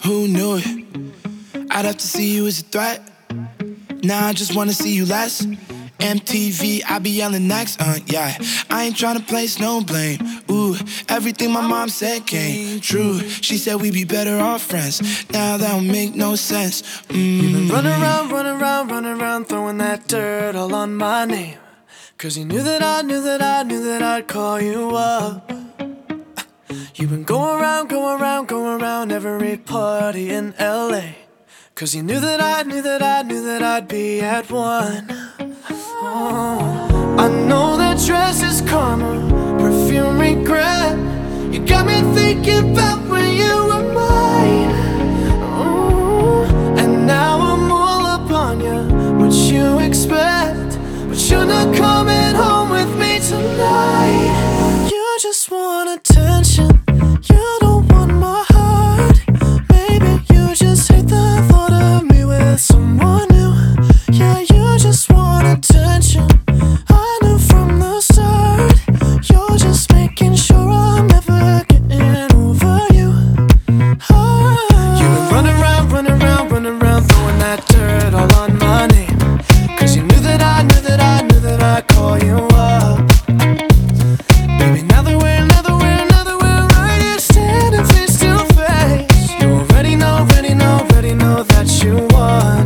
Who knew it? I'd have to see you as a threat. Nah, I just wanna see you less. MTV, I be yelling next, yeah. I ain't tryna place no blame. Ooh, everything my mom said came true. She said we'd be better off friends. Now that don't make no sense. You've been running around, throwing that dirt all on my name. 'Cause you knew that I'd call you up. You've been going around every party in LA. 'Cause you knew that I'd be at one. I know that dress is karma, perfume regret. You got me thinking about when you were mine. And now I'm all up on you, what you expect. But you're not coming home with me tonight. You just want attention, you don't want my heart. Maybe you just hate the thought of me with someone new. Yeah, you just want attention, I knew from the start. You're just making sure I'm never getting over you. You've been running around, throwing that dirt all on my name. 'Cause you knew that I'd call you up. Baby, now that we're right here standing face to face, you already know that you won.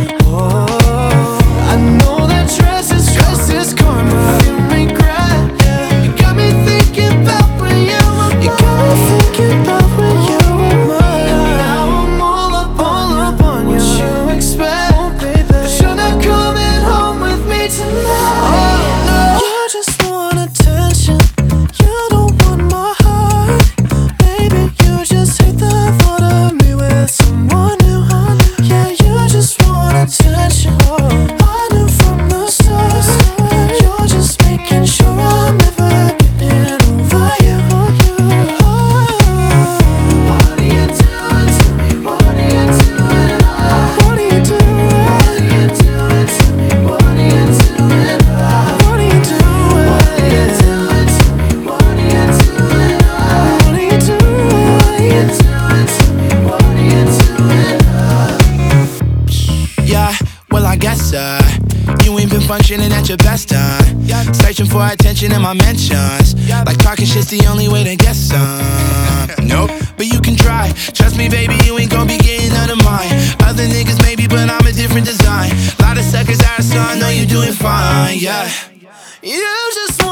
I know that dress is karma, you regret. You got me thinking about when you were mine. You got me thinking about when you were mine. And now I'm all up on you. What you expect, baby? But you're not coming home with me tonight. You just want attention, you don't want my heart. Baby, you just hate the thought of me with someone new. Yeah, you just want attention, I knew from the start. You're just making sure I'm never getting over you. What are you doing to me? What are you doing? What are you doing? What are you doing to me? What are you doing? What are you doing? What are you doing to me? What are you doing? What are you doing? What are you doing to me? What are you doing? Yeah, well I guess you ain't been functioning at your best, searching for attention in my mentions. Like talking shit's the only way to get some. Nope, but you can try. Trust me, baby, you ain't gon' be getting none of mine. Other niggas maybe, but I'm a different design. Lot of suckers out, so I know you're doing fine, yeah. You just